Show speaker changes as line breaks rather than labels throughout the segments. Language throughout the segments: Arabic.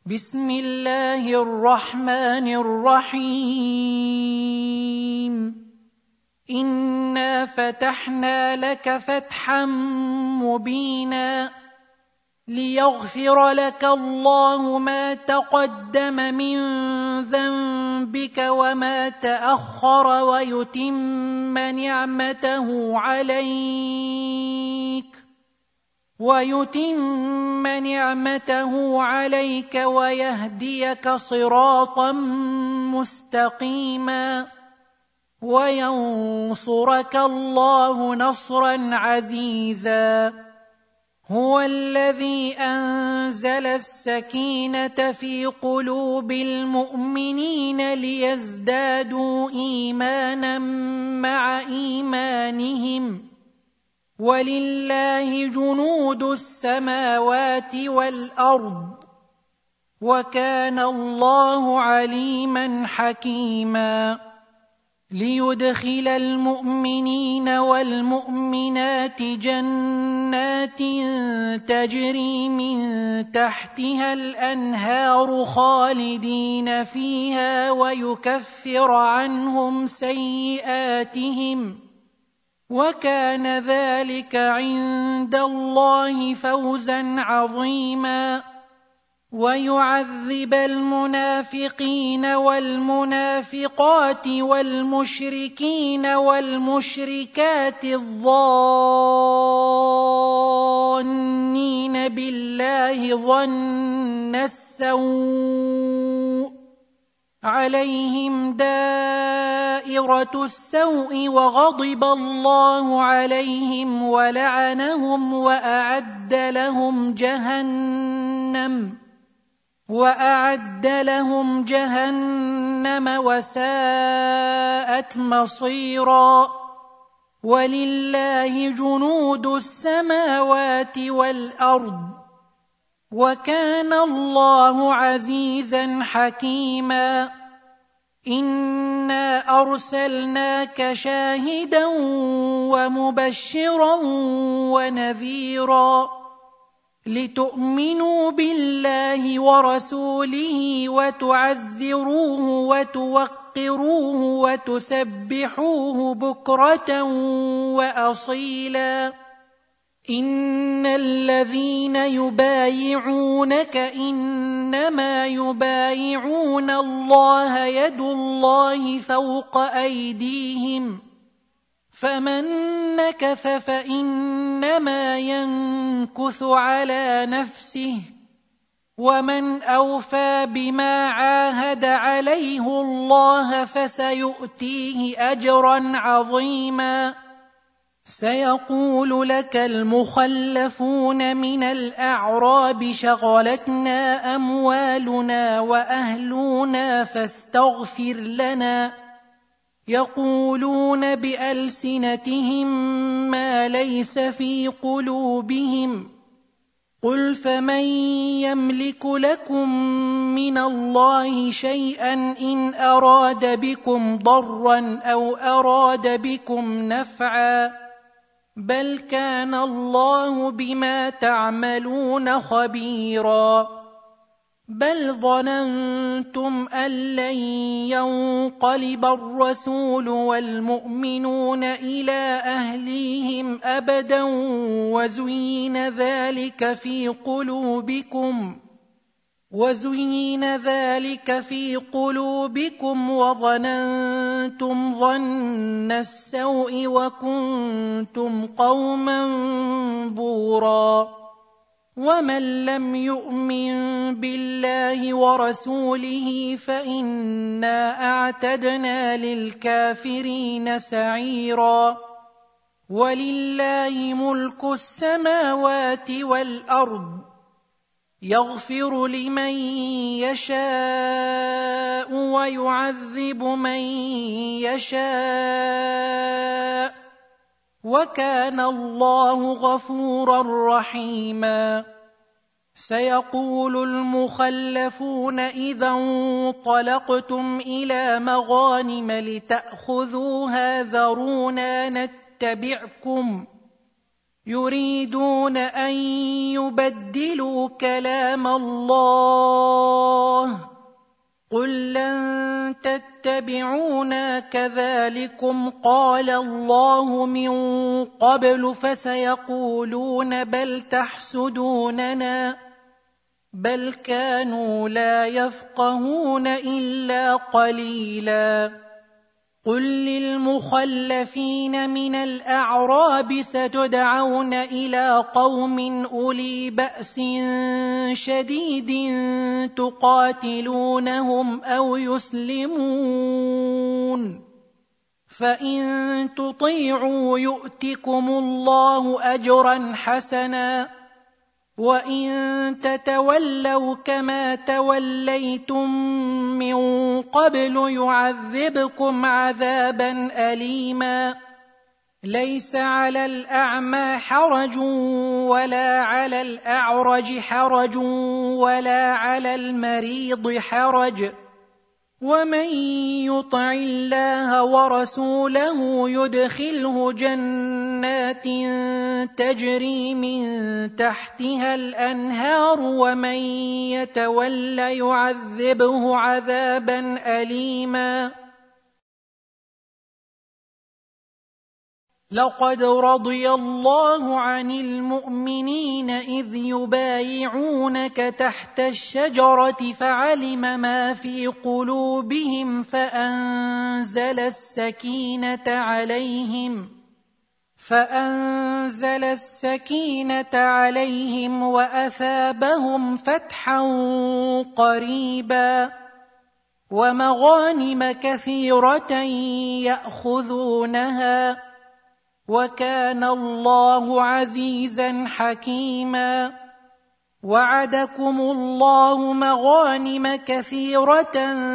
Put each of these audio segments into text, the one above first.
بسم الله الرحمن الرحيم إنا فتحنا لك فتحا مبينا ليغفر لك الله ما تقدم من ذنبك وما تأخر ويتم نعمته عليك ويهديك صراطا مستقيما وينصرك الله نصرا عزيزا هو الذي أنزل السكينة في قلوب المؤمنين ليزدادوا إيمانا مع إيمانهم ولله جنود السماوات والأرض وكان الله عليما حكيما ليدخل المؤمنين والمؤمنات جنات تجري من تحتها الأنهار خالدين فيها ويكفر عنهم سيئاتهم وكان ذلك عند الله فوزا عظيما ويعذب المنافقين والمنافقات والمشركين والمشركات الظانين بالله ظن السوء عليهم دائرة السوء وغضب الله عليهم ولعنهم وأعد لهم جهنم وساءت مصيرا ولله جنود السماوات والأرض وكان الله عزيزا حكيما إنا أرسلناك شاهدا ومبشرا ونذيرا لتؤمنوا بالله ورسوله وتعزروه وتوقروه وتسبحوه بكرة وأصيلا إن الذين يبايعونك إنما يبايعون الله يد الله فوق أيديهم فمن نكث فإنما ينكث على نفسه ومن أوفى بما عاهد عليه الله فسيؤتيه أجرا عظيما سيقول لك المخلفون من الأعراب شغلتنا أموالنا وأهلنا فاستغفر لنا يقولون بألسنتهم ما ليس في قلوبهم قل فمن يملك لكم من الله شيئا إن أراد بكم ضرا أو أراد بكم نفعا بل كان الله بما تعملون خبيرا بل ظننتم أن لن ينقلب الرسول والمؤمنون إلى أهليهم أبدا وزين ذلك في قلوبكم وظننتم ظن السوء وكنتم قوما بورا ومن لم يؤمن بالله ورسوله فإنا أعتدنا للكافرين سعيرا ولله ملك السماوات والأرض يغفر لمن يشاء ويعذب من يشاء وكان الله غفورا رحيما سيقول المخلفون إذا انطلقتم إلى مغانم لتأخذوها ذرونا نتبعكم يريدون أن يبدلوا كلام الله قل لن تتبعونا كذلكم قال الله من قبل فسيقولون بل تحسدوننا بل كانوا لا يفقهون إلا قليلا قل للمخلفين من الأعراب ستدعون إلى قوم أولي بأس شديد تقاتلونهم أو يسلمون فإن تطيعوا يؤتكم الله أجرا حسنا وإن تتولوا كما توليتم من قبل يعذبكم عذابا أليما ليس على الأعمى حرج ولا على الأعرج حرج ولا على المريض حرج ومن يطع الله ورسوله يدخله جنات تجري من تحتها الأنهار ومن يتول يعذبه عذابا أليما لقد رضي الله عن المؤمنين إذ يبايعونك تحت الشجرة فعلم ما في قلوبهم فأنزل السكينة عليهم وأثابهم فتحا قريبا ومغانم كثيرة يأخذونها وكان الله عزيزا حكيما وعدكم الله مغانم كثيرة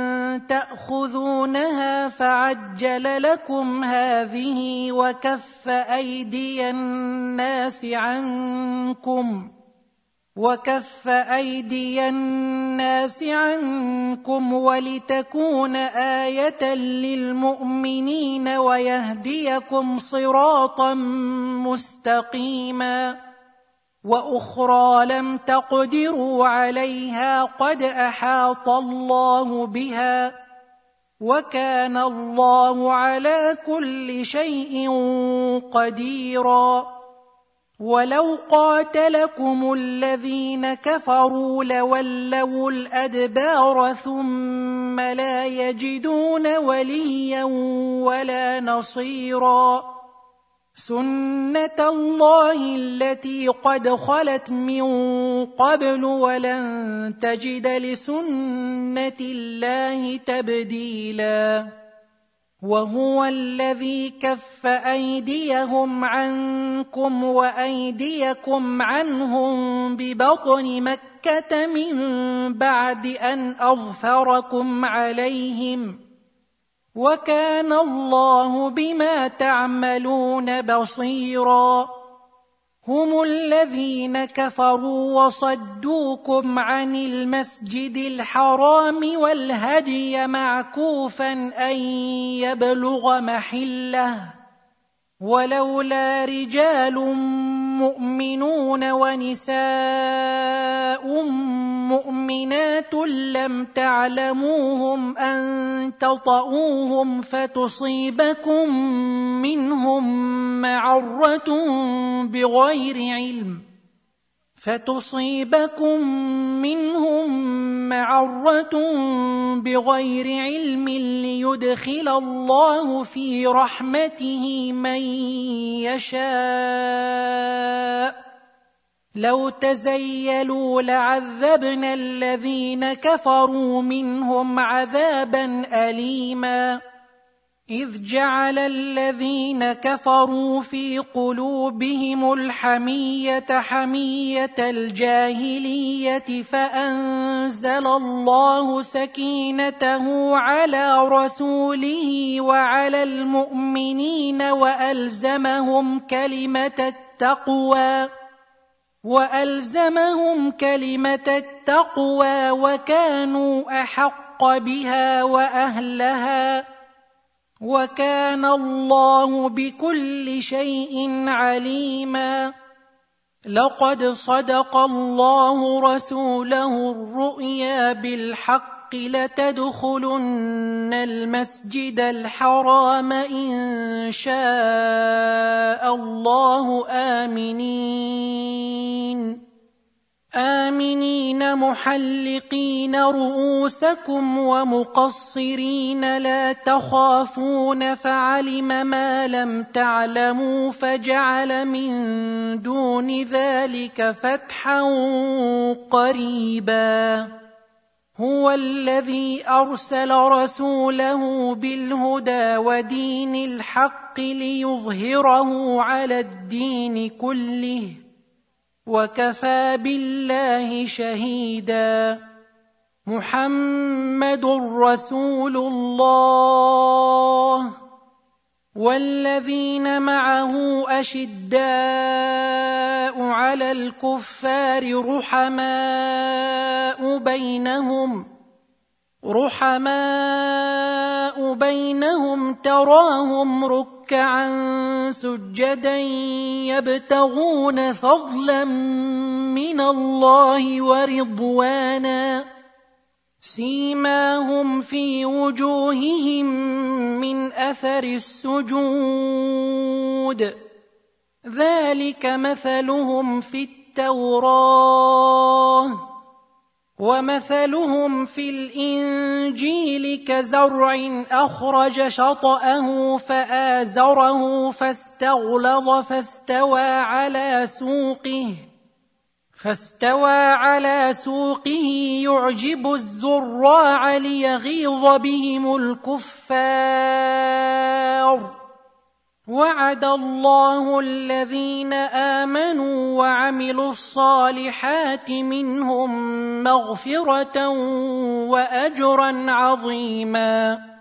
تأخذونها فعجل لكم هذه وكف أيدي الناس عنكم ولتكون آية للمؤمنين ويهديكم صراطا مستقيما وأخرى لم تقدروا عليها قد أحاط الله بها وكان الله على كل شيء قديرا ولو قاتلكم الذين كفروا لولوا الأدبار ثم لا يجدون وليا ولا نصيرا سنة الله التي قد خلت من قبل ولن تجد لسنة الله تبديلا وهو الذي كف أيديهم عنكم وأيديكم عنهم ببطن مكة من بعد أن أظفركم عليهم وكان الله بما تعملون بصيرا هم الذين كفروا وصدوكم عن المسجد الحرام والهدي معكوفا أن يبلغ محله ولولا رجال مؤمنون ونساء مؤمنات لم تعلموهم أن تطؤوهم فتصيبكم منهم معرة بغير علم ليدخل الله في رحمته من يشاء لو تزيلوا لعذبنا الذين كفروا منهم عذابا أليما إذ جعل الذين كفروا في قلوبهم الحمية حمية الجاهلية فأنزل الله سكينته على رسوله وعلى المؤمنين وألزمهم كلمة التقوى وكانوا أحق بها وأهلها وكان الله بكل شيء عليما لقد صدق الله رسوله الرؤيا بالحق بالحق لتدخلن المسجد الحرام إن شاء الله آمنين محلقين رؤوسكم ومقصرين لا تخافون فعلم ما لم تعلموا فجعل من دون ذلك فتحا قريبا هو الذي أرسل رسوله بالهدى ودين الحق ليظهره على الدين كله وكفى بالله شهيدا محمد رسول الله والذين معه أشداء على الكفار رحماء بينهم تراهم ركعا سجدا يبتغون فضلا من الله ورضوانا سيماهم في وجوههم من أثر السجود ذلك مثلهم في التوراة ومثلهم في الإنجيل كزرع أخرج شطأه فآزره فاستغلظ فاستوى على سوقه يعجب الزراع ليغيظ بهم الكفار وعد الله الذين آمنوا وعملوا الصالحات منهم مغفرة وأجرا عظيما